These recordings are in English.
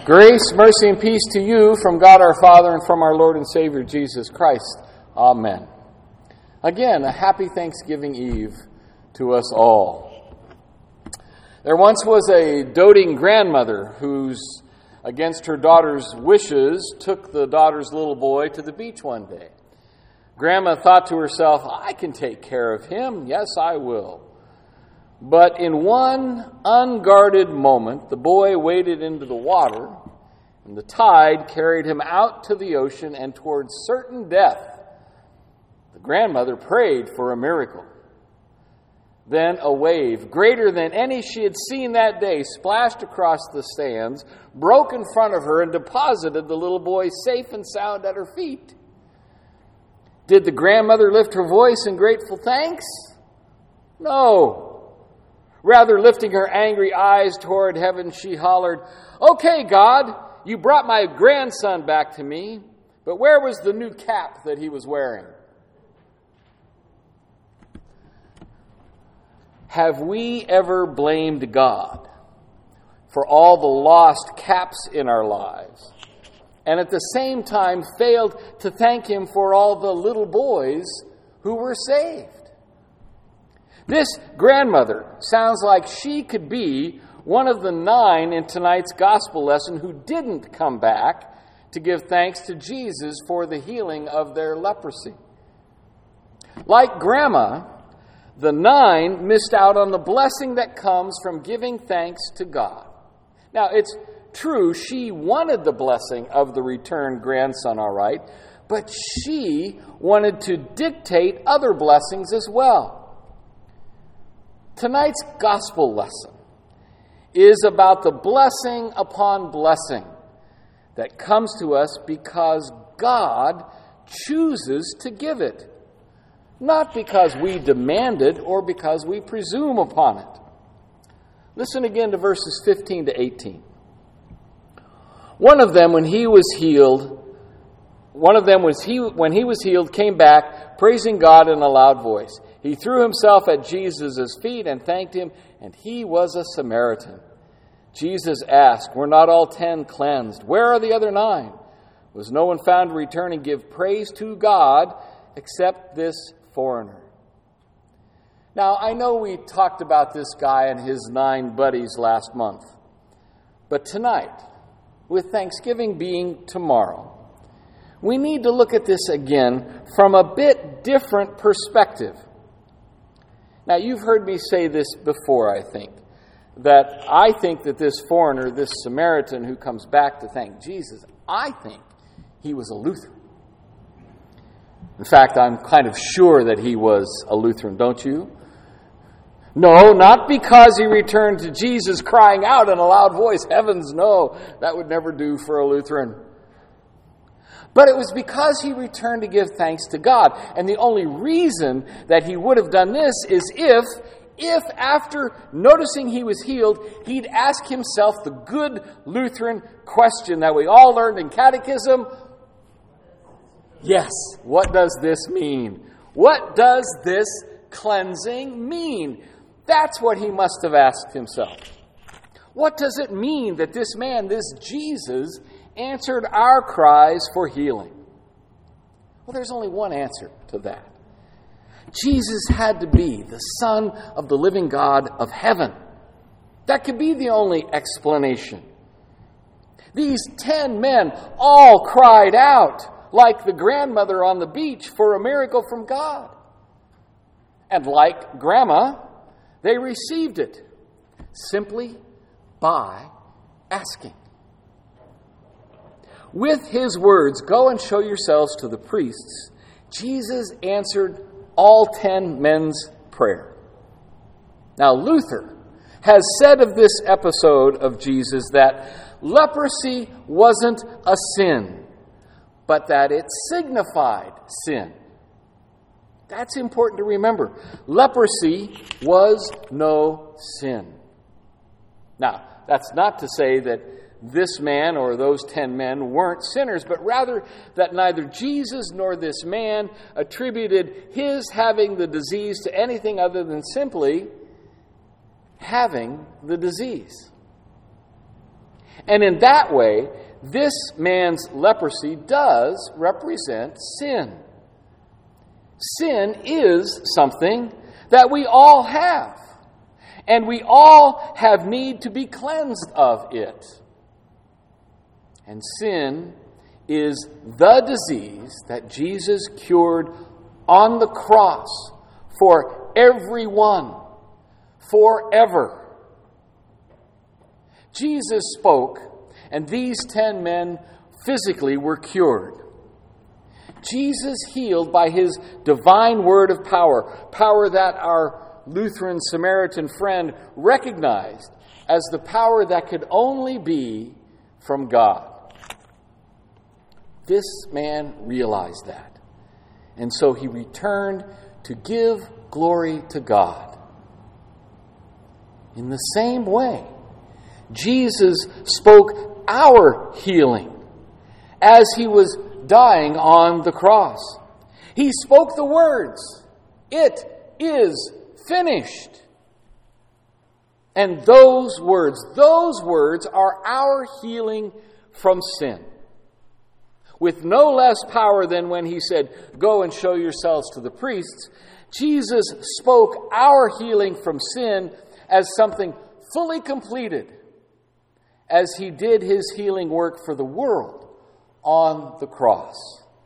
Grace, mercy, and peace to you from God our Father and from our Lord and Savior Jesus Christ. Amen. Again, a happy Thanksgiving Eve to us all. There once was a doting grandmother who, against her daughter's wishes, took the daughter's little boy to the beach one day. Grandma thought to herself, I can take care of him. Yes, I will. But in one unguarded moment, the boy waded into the water, and the tide carried him out to the ocean and towards certain death. The grandmother prayed for a miracle. Then a wave, greater than any she had seen that day, splashed across the sands, broke in front of her, and deposited the little boy safe and sound at her feet. Did the grandmother lift her voice in grateful thanks? No. Rather, lifting her angry eyes toward heaven, she hollered, Okay, God, you brought my grandson back to me, but where was the new cap that he was wearing? Have we ever blamed God for all the lost caps in our lives, and at the same time failed to thank Him for all the little boys who were saved? This grandmother sounds like she could be one of the 9 in tonight's gospel lesson who didn't come back to give thanks to Jesus for the healing of their leprosy. Like Grandma, the 9 missed out on the blessing that comes from giving thanks to God. Now, it's true she wanted the blessing of the returned grandson, all right, but she wanted to dictate other blessings as well. Tonight's gospel lesson is about the blessing upon blessing that comes to us because God chooses to give it, not because we demand it or because we presume upon it. Listen again to verses 15 to 18. When he was healed, came back, praising God in a loud voice. He threw himself at Jesus' feet and thanked him, and he was a Samaritan. Jesus asked, Were not all 10 cleansed? Where are the other 9? Was no one found to return and give praise to God except this foreigner? Now, I know we talked about this guy and his 9 buddies last month, but tonight, with Thanksgiving being tomorrow, we need to look at this again from a bit different perspective. Now, you've heard me say this before, I think that this foreigner, this Samaritan who comes back to thank Jesus, I think he was a Lutheran. In fact, I'm kind of sure that he was a Lutheran, don't you? No, not because he returned to Jesus crying out in a loud voice, Heavens, no, that would never do for a Lutheran. But it was because he returned to give thanks to God. And the only reason that he would have done this is if after noticing he was healed, he'd ask himself the good Lutheran question that we all learned in catechism. Yes, what does this mean? What does this cleansing mean? That's what he must have asked himself. What does it mean that this man, this Jesus, answered our cries for healing? Well, there's only one answer to that. Jesus had to be the Son of the living God of heaven. That could be the only explanation. These 10 men all cried out, like the grandmother on the beach, for a miracle from God. And like Grandma, they received it simply by asking. With his words, go and show yourselves to the priests, Jesus answered all 10 men's prayer. Now, Luther has said of this episode of Jesus that leprosy wasn't a sin, but that it signified sin. That's important to remember. Leprosy was no sin. Now, that's not to say that this man or those 10 men weren't sinners, but rather that neither Jesus nor this man attributed his having the disease to anything other than simply having the disease. And in that way, this man's leprosy does represent sin. Sin is something that we all have, and we all have need to be cleansed of it. And sin is the disease that Jesus cured on the cross for everyone, forever. Jesus spoke, and these 10 men physically were cured. Jesus healed by his divine word of power, power that our Lutheran Samaritan friend recognized as the power that could only be from God. This man realized that, and so he returned to give glory to God. In the same way, Jesus spoke our healing as he was dying on the cross. He spoke the words, "It is finished." And those words are our healing from sin. With no less power than when he said, "Go and show yourselves to the priests," Jesus spoke our healing from sin as something fully completed, as he did his healing work for the world on the cross.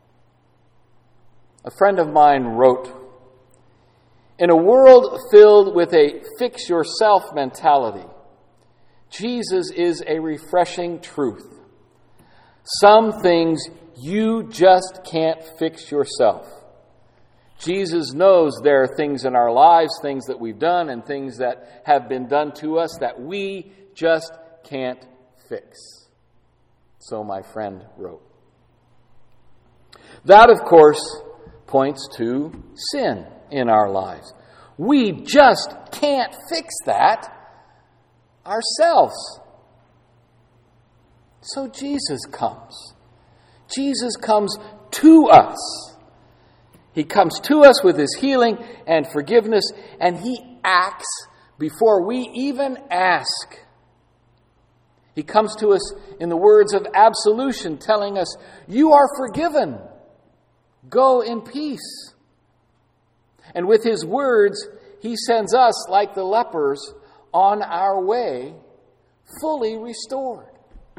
A friend of mine wrote, "In a world filled with a fix-yourself mentality, Jesus is a refreshing truth. Some things you just can't fix yourself. Jesus knows there are things in our lives, things that we've done, and things that have been done to us that we just can't fix." So my friend wrote. That, of course, points to sin in our lives. We just can't fix that ourselves. So Jesus comes. Jesus comes to us. He comes to us with his healing and forgiveness, and he acts before we even ask. He comes to us in the words of absolution, telling us, "You are forgiven. Go in peace." And with his words, he sends us, like the lepers, on our way, fully restored.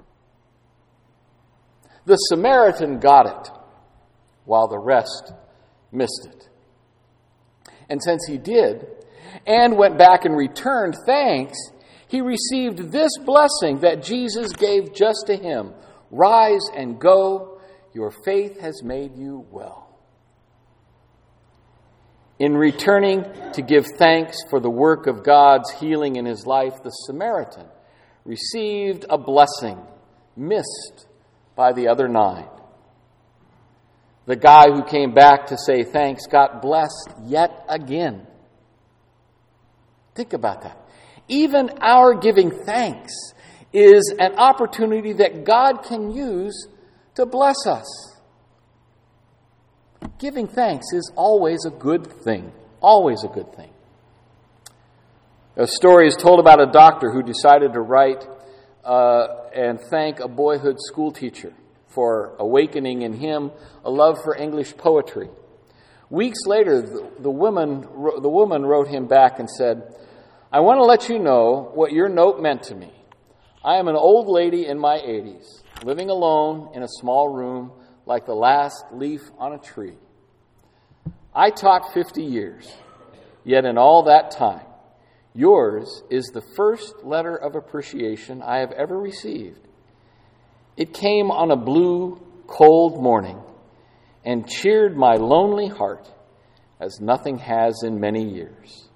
The Samaritan got it, while the rest missed it. And since he did, and went back and returned thanks, he received this blessing that Jesus gave just to him: "Rise and go. Your faith has made you well." In returning to give thanks for the work of God's healing in his life, the Samaritan received a blessing missed by the other 9. The guy who came back to say thanks got blessed yet again. Think about that. Even our giving thanks is an opportunity that God can use to bless us. Giving thanks is always a good thing. Always a good thing. A story is told about a doctor who decided to write and thank a boyhood school teacher for awakening in him a love for English poetry. Weeks later, the woman wrote him back and said, "I want to let you know what your note meant to me. I am an old lady in my 80s, living alone in a small room like the last leaf on a tree. I taught 50 years, yet in all that time, yours is the first letter of appreciation I have ever received. It came on a blue, cold morning and cheered my lonely heart as nothing has in many years."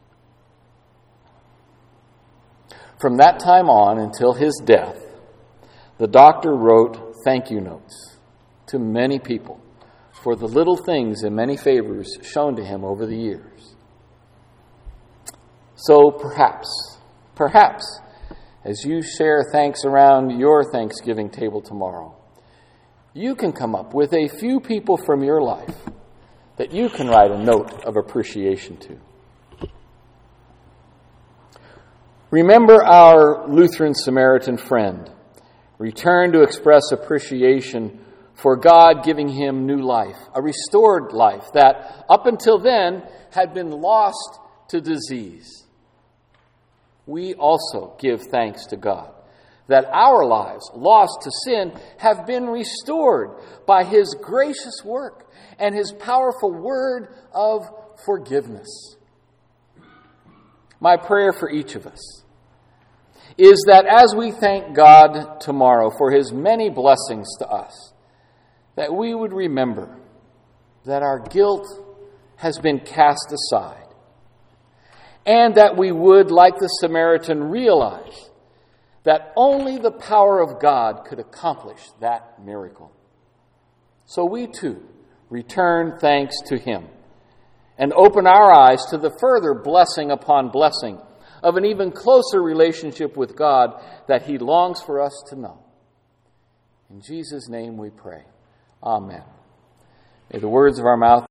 From that time on until his death, the doctor wrote thank you notes to many people for the little things and many favors shown to him over the years. So perhaps, as you share thanks around your Thanksgiving table tomorrow, you can come up with a few people from your life that you can write a note of appreciation to. Remember our Lutheran Samaritan friend. returned to express appreciation for God giving him new life, a restored life that up until then had been lost to disease. We also give thanks to God that our lives, lost to sin, have been restored by his gracious work and his powerful word of forgiveness. My prayer for each of us is that as we thank God tomorrow for his many blessings to us, that we would remember that our guilt has been cast aside, and that we would, like the Samaritan, realize that only the power of God could accomplish that miracle. So we too return thanks to him and open our eyes to the further blessing upon blessing of an even closer relationship with God that he longs for us to know. In Jesus' name we pray. Amen. May the words of our mouth